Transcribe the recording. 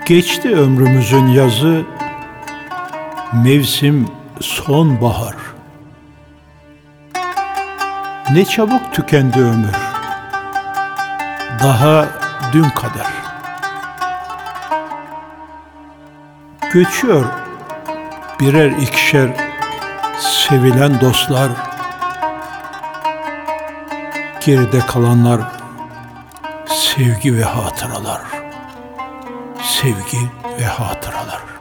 Geçti ömrümüzün yazı, mevsim sonbahar. Ne çabuk tükendi ömür, daha dün kadar. Göçüyor birer ikişer sevilen dostlar, geride kalanlar sevgi ve hatıralar, sevgi ve hatıralar.